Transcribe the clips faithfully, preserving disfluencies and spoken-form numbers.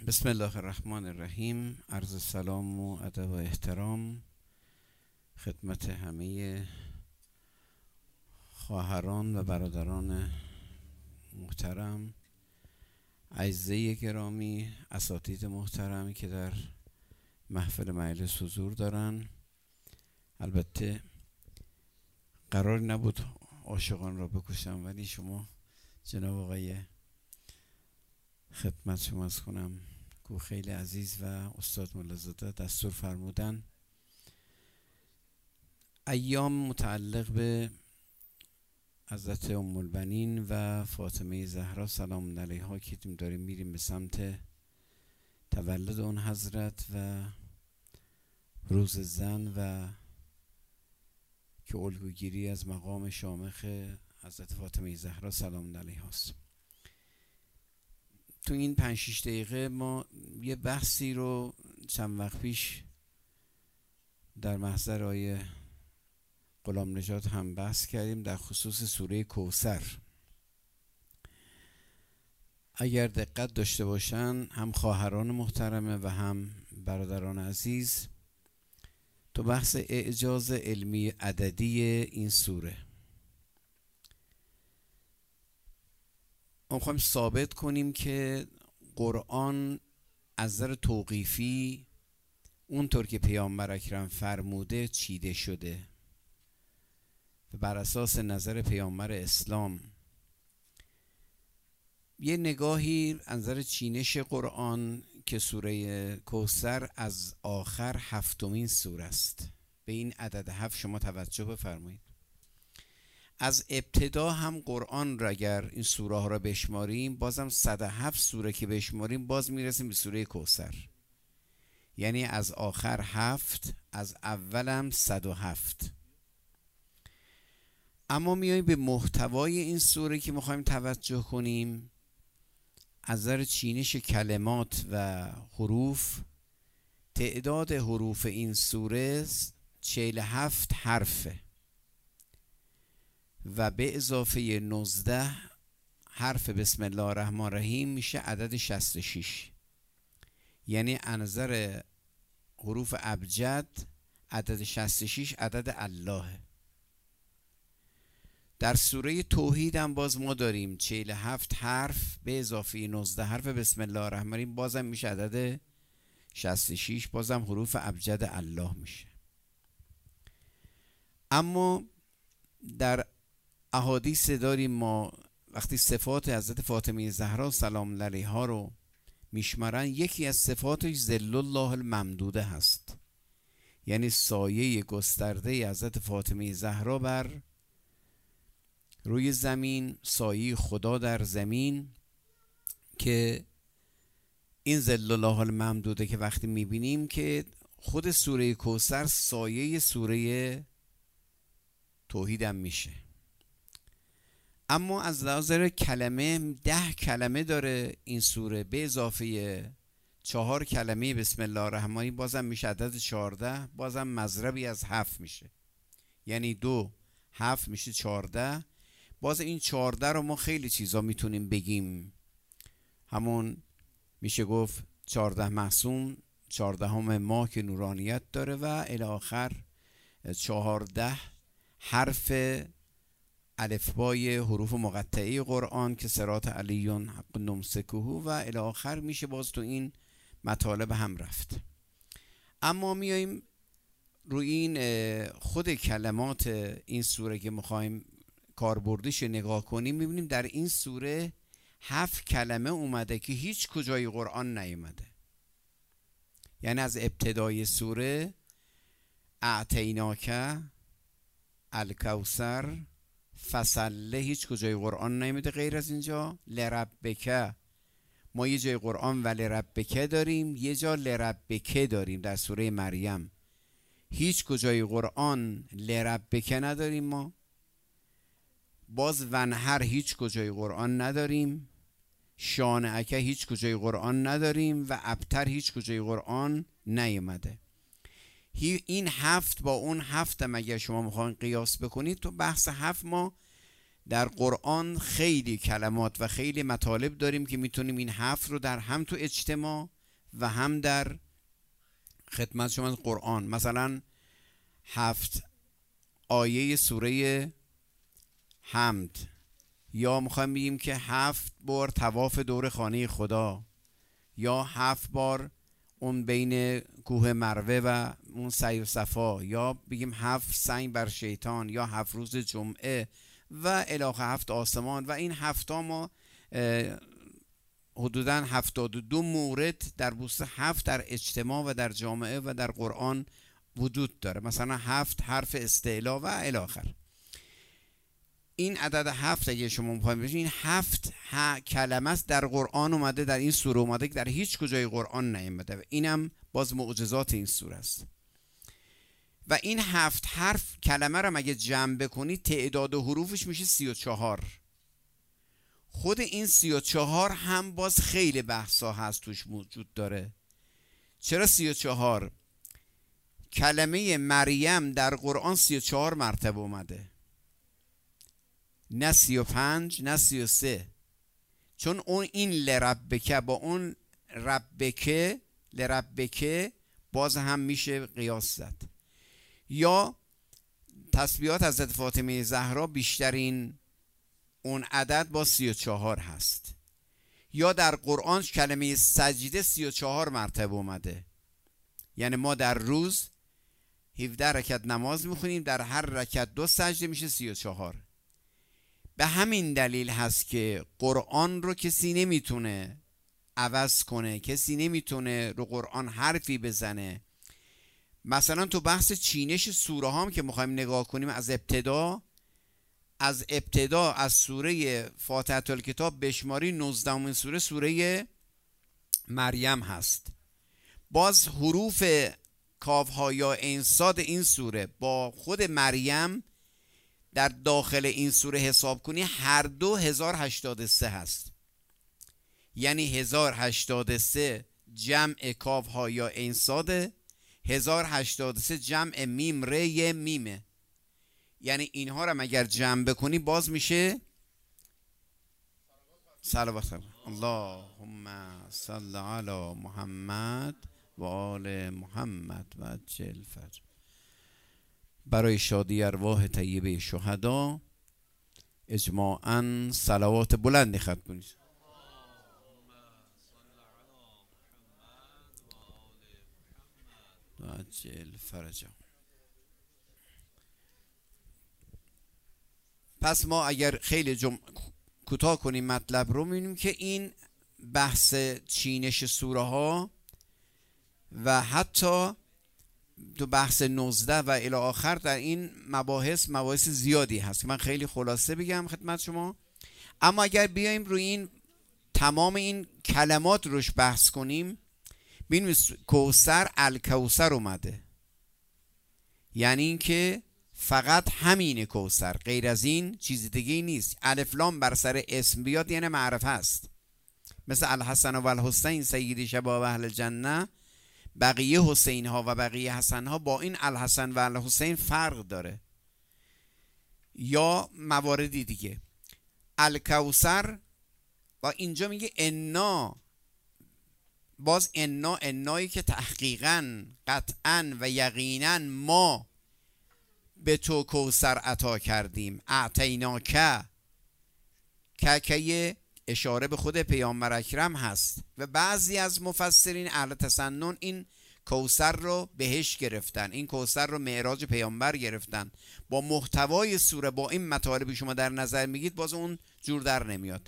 بسم الله الرحمن الرحیم. عرض سلام و ادب و احترام خدمت همه خواهران و برادران محترم، اعزای گرامی، اساتید محترمی که در محفل مجلس حضور دارن. البته قرار نبود عاشقان را بکشم، ولی شما جناب آقای خدمت شما از کنم کو خیلی عزیز و استاد ملازده دستور فرمودن. ایام متعلق به حضرت ام البنین و فاطمه زهرا سلام علیها که داریم میریم به سمت تولد اون حضرت و روز زن و که الگوگیری از مقام شامخ حضرت فاطمه زهرا سلام علیها است. تو این پنج شیش دقیقه ما یه بحثی رو چند وقت پیش در محضر آیه غلام نژاد هم بحث کردیم در خصوص سوره کوثر. اگر دقت داشته باشن هم خواهران محترمه و هم برادران عزیز، تو بحث اعجاز علمی عددی این سوره ما میخوایم ثابت کنیم که قرآن از نظر توقیفی اونطور که پیامبر اکرم فرموده چیده شده و بر اساس نظر پیامبر اسلام یه نگاهی از نظر چینش قرآن که سوره کوثر از آخر هفتمین سوره است. به این عدد هفت شما توجه بفرمایید. از ابتدا هم قرآن را اگر این سوره ها را بشماریم بازم صد و هفت سوره که بشماریم باز میرسیم به سوره کوثر، یعنی از آخر هفت، از اولم صد و هفت. اما میاییم به محتوای این سوره که میخوایم توجه کنیم. از نظر چینش کلمات و حروف، تعداد حروف این سوره چهل و هفت حرفه و به اضافه نوزده حرف بسم الله الرحمن الرحیم میشه عدد شصت و شش. یعنی از نظر حروف ابجد عدد شصت و شش عدد الله. در سوره توحید هم باز ما داریم چهل و هفت حرف به اضافه نوزده حرف بسم الله الرحمن الرحیم بازم میشه عدد شصت و شش، بازم حروف ابجد الله میشه. اما در احادیث داریم ما وقتی صفات حضرت فاطمه زهرا سلام علیها رو میشمرن، یکی از صفاتش ظل الله الممدوده هست، یعنی سایه گسترده حضرت فاطمه زهرا بر روی زمین، سایه خدا در زمین، که این ظل الله الممدوده که وقتی میبینیم که خود سوره کوثر سایه سوره توحید هم میشه. اما از نظر کلمه ده کلمه داره این سوره به اضافه چهار کلمه بسم الله الرحمن الرحیم بازم میشه عدد چهارده، بازم مضربی از هفت میشه، یعنی دو هفت میشه چهارده. باز این چهارده رو ما خیلی چیزا میتونیم بگیم، همون میشه گفت چهارده معصوم، چهارده هم ماه که نورانیت داره و الی آخر چهارده حرف الفبای حروف مقطعه قرآن که صراط علیون حق نمسکه و الی آخر میشه باز تو این مطالب هم رفت. اما میایم روی این خود کلمات این سوره که میخوایم کاربردش نگاه کنیم، میبینیم در این سوره هفت کلمه اومده که هیچ کجای قرآن نیومده. یعنی از ابتدای سوره اعطیناک الکوثر فصله هیچ کجای قرآن نیومده غیر از اینجا. لربک ما یه جای قرآن و لربک داریم، یه جا لربک داریم در سوره مریم. هیچ کجای قرآن لربک نداریم ما. باز ونهر هیچ کجای قرآن نداریم. شانعک هیچ کجای قرآن نداریم و ابتر هیچ کجای قرآن نیومده. این هفت با اون هفت هم اگر شما میخواین قیاس بکنید، تو بحث هفت ما در قرآن خیلی کلمات و خیلی مطالب داریم که میتونیم این هفت رو در هم تو اجتماع و هم در خدمت شما قرآن. مثلا هفت آیه سوره حمد، یا میخوایم بگیم که هفت بار طواف دور خانه خدا، یا هفت بار اون بین کوه مروه و اون سعی و صفا، یا بگیم هفت سنگ بر شیطان، یا هفت روز جمعه و الاخر هفت آسمان. و این هفتا ما حدوداً هفتاد و دو مورد در بوست هفت در اجتماع و در جامعه و در قرآن وجود داره. مثلا هفت حرف استعلا و الاخر. این عدد هفت اگه شما می‌خواید ببینید، این هفت کلمه است در قرآن اومده، در این سوره اومده که در هیچ کجای قرآن نیامده و اینم باز معجزات این سوره است. و این هفت حرف کلمه رو اگه جمع بکنید تعداد حروفش میشه سی و چهار. خود این سی و چهار هم باز خیلی بحثا هست توش موجود داره. چرا سی و چهار؟ کلمه مریم در قرآن سی و چهار مرتبه اومده، نه سی و پنج نه سی و سه. چون اون این لربکه با اون ربکه لربکه باز هم میشه قیاس زد. یا تسبیحات حضرت فاطمه زهرا بیشترین اون عدد با سی و چهار هست. یا در قرآن کلمه سجده سی و چهار مرتبه اومده، یعنی ما در روز هفده رکعت نماز میخونیم، در هر رکعت دو سجده میشه سی و چهار. به همین دلیل هست که قرآن رو کسی نمیتونه عوض کنه، کسی نمیتونه رو قرآن حرفی بزنه. مثلا تو بحث چینش سوره هم که میخوایم نگاه کنیم، از ابتدا از ابتدا از سوره فاتحه الکتاب بشماری نوزدهمین سوره سوره مریم هست. باز حروف کاف ها یا عین صاد این سوره با خود مریم در داخل این سوره حساب کنی هر دو هزار و هشتاد و سه هست. یعنی هزار و هشتاد و سه جمع کاف ها یا عین صاد، هزار و هشتاد و سه جمع میم ره میمه. یعنی اینها رو اگر جمع بکنی باز میشه صلوات اللهم صل علی محمد و آل محمد و عجل فرج. برای شادی ارواح طیبه شهدا اجماعاً صلوات بلندی ختم کنید. و عجل فرجهم. پس ما اگر خیلی جم... کوتاه کنیم مطلب رو، می‌بینیم که این بحث چینش سوره ها و حتی تو بحث نوزده و الی آخر در این مباحث مباحث زیادی هست. من خیلی خلاصه بگم خدمت شما. اما اگر بیایم روی این تمام این کلمات روش بحث کنیم، ببینیم کوثر الکوثر اومده، یعنی این که فقط همین کوثر، غیر از این چیز دیگه نیست. الف لام بر سر اسم بیاد یعنی معرفه است. مثل الحسن و الحسین سیدی شباب اهل الجنه، بقیه حسین ها و بقیه حسن ها با این الحسن و الحسین فرق داره. یا مواردی دیگه الکوثر. و اینجا میگه انا، باز انا انایی که تحقیقاً قطعاً و یقیناً ما به تو کوثر عطا کردیم. اعطیناک، که اشاره به خود پیامبر اکرم هست و بعضی از مفسرین اهل تسنن این کوثر رو بهش گرفتن، این کوثر رو معراج پیامبر گرفتن. با محتوای سوره با این مطالبی شما در نظر میگید باز اون جور در نمیاد.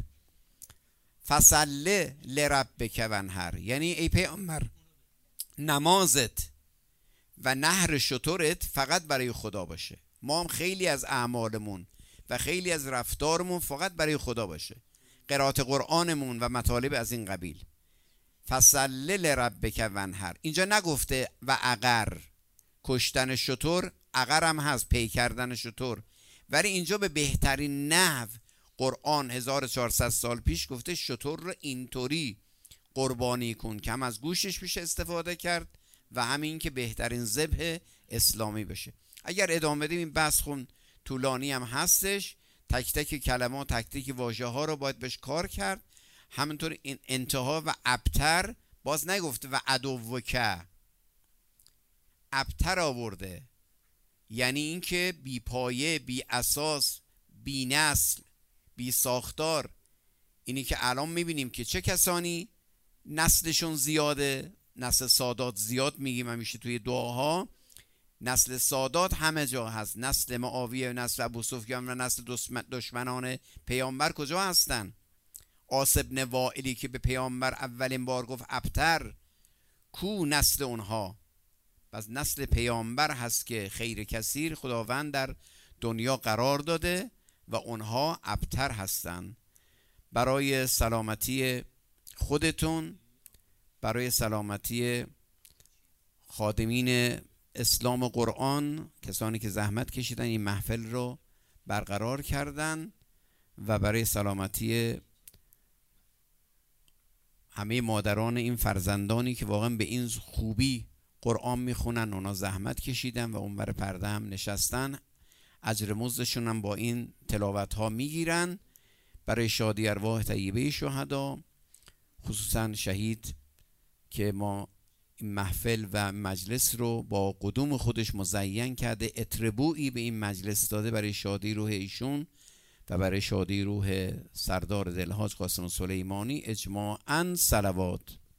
فصل لربک وانحر، یعنی ای پیامبر نمازت و نحر شترت فقط برای خدا باشه. ما هم خیلی از اعمالمون و خیلی از رفتارمون فقط برای خدا باشه. قرائت قرآنمون و مطالب از این قبیل. فصل لربک وانحر، اینجا نگفته و اگر کشتن شتر، اگر هم هست پی کردن شتر، ولی اینجا به بهترین نحو قرآن هزار و چهارصد سال پیش گفته شتر رو اینطوری قربانی کن که هم از گوشش میشه استفاده کرد و همین که بهترین ذبح اسلامی بشه. اگر ادامه بدیم این بحث خون طولانی هم هستش، تک تک کلمات تک تک واژه ها رو باید بهش کار کرد. همینطور این انتها و ابتر باز نگفته و عدوک، ابتر آورده، یعنی اینکه بی پایه، بی اساس، بی نسل، بی ساختار. اینی که الان میبینیم که چه کسانی نسلشون زیاده، نسل سادات زیاد میگیم همیشه توی دعاها، نسل سادات همه جا هست، نسل معاویه و نسل ابو سفیان و نسل دشمنان پیامبر کجا هستن؟ آس ابن وائلی که به پیامبر اولین بار گفت ابتر، کو نسل اونها؟ پس نسل پیامبر هست که خیر کثیر خداوند در دنیا قرار داده و اونها ابتر هستن. برای سلامتی خودتون، برای سلامتی خادمین اسلام و قرآن، کسانی که زحمت کشیدن این محفل رو برقرار کردن، و برای سلامتی همه مادران این فرزندانی که واقعا به این خوبی قرآن میخونن، اونا زحمت کشیدن و اونور پرده هم نشستن، اجر مزدشون هم با این تلاوت ها میگیرن. برای شادی ارواح طیبه شهدا، خصوصا شهید که ما این محفل و مجلس رو با قدوم خودش مزین کرده، اتربوعی به این مجلس داده، برای شادی روح ایشون و برای شادی روح سردار دلهاج قاسم سلیمانی اجماعاً صلوات.